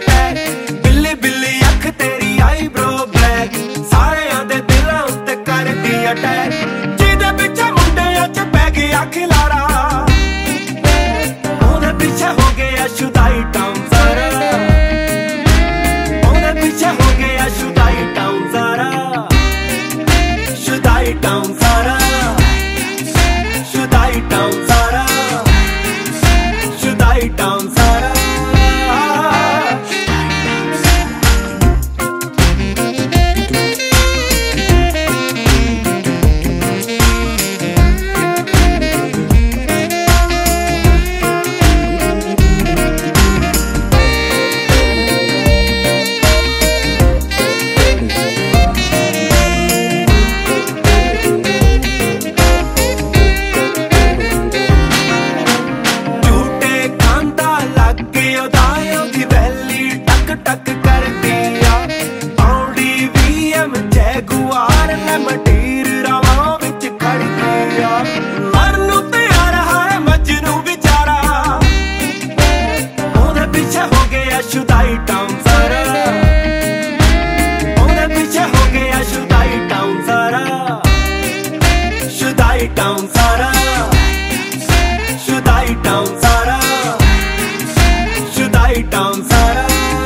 Attack. बिल्ली बिल्ली अख तेरी आईब्रो ब्लैक, सारे दे दिलों उत्ते कर दी अटैक। जिदे पिछे मुंडियां च पै गया खिलारा, ओदे पीछे हो गया शुदाई टाउन सारा, ओदे पीछे हो गया शुदाई टाउन सारा, शुदाई टाउन सारा, शुदाई टाउन सारा, शुदाई टाउन सारा। टक कर दिया पाउंडी वीएम जैगुआर ने मटीर रावां विच खड़ गया। मरनू तैयार है मजनू बेचारा, ओदे पीछे हो गया शुदाई टाउन सारा, ओदे पीछे हो गया शुदाई टाउन सारा, शुदाई टाउन सारा, शुदाई टाउन सारा, शुदाई टाउन सारा।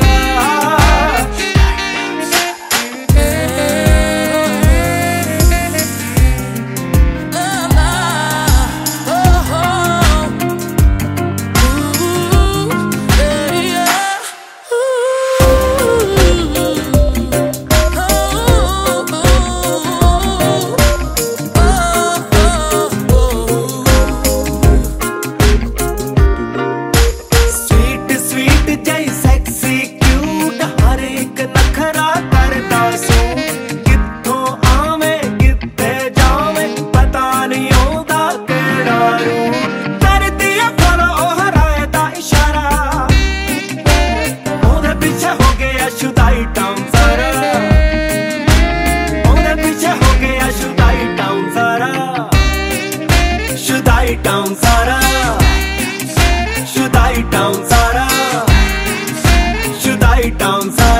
शुदाई टाउन सारा, ओदे पीछे हो गया शुदाई टाउन सारा, शुदाई टाउन सारा, शुदाई टाउन सारा, शुदाई टाउन सारा।